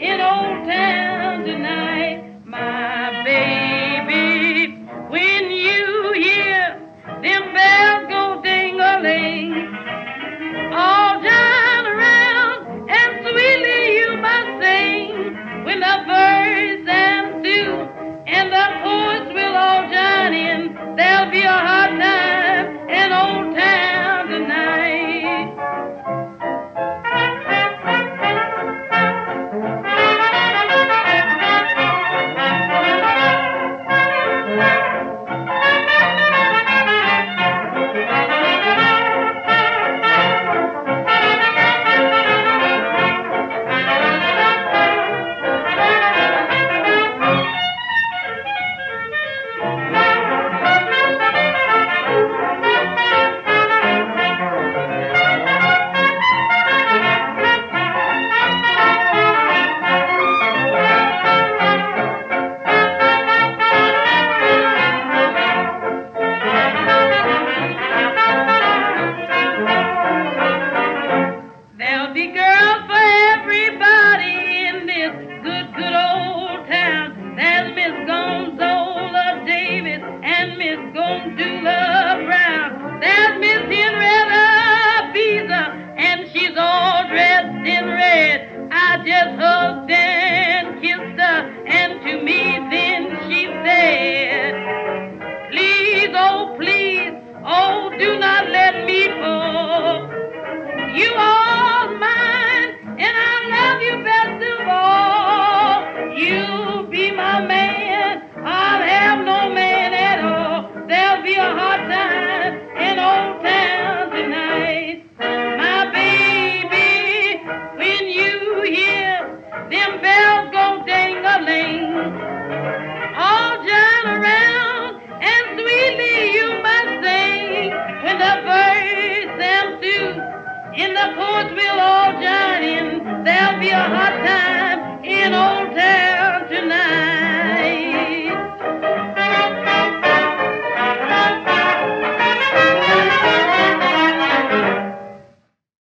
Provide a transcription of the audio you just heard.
in Old Town tonight. My baby, when you hear them bells go ding-a-ling, all down around, and sweetly you must sing, when the birds and sue, and the poets will all join in. There'll be a hot time in Old Town tonight. There'll be girls for everybody in this good, good old town. There's Miss Gonzola Davis and Miss Gondula Brown. There's Miss Henrietta Beezer, and she's all dressed in red. I just hugged and kissed her, and to me then she said, please, oh, do not let me fall. You are mine, and I love you best of all. You'll be my man, I'll have no man at all. There'll be a hot time in Old Town tonight. My baby, when you hear them bells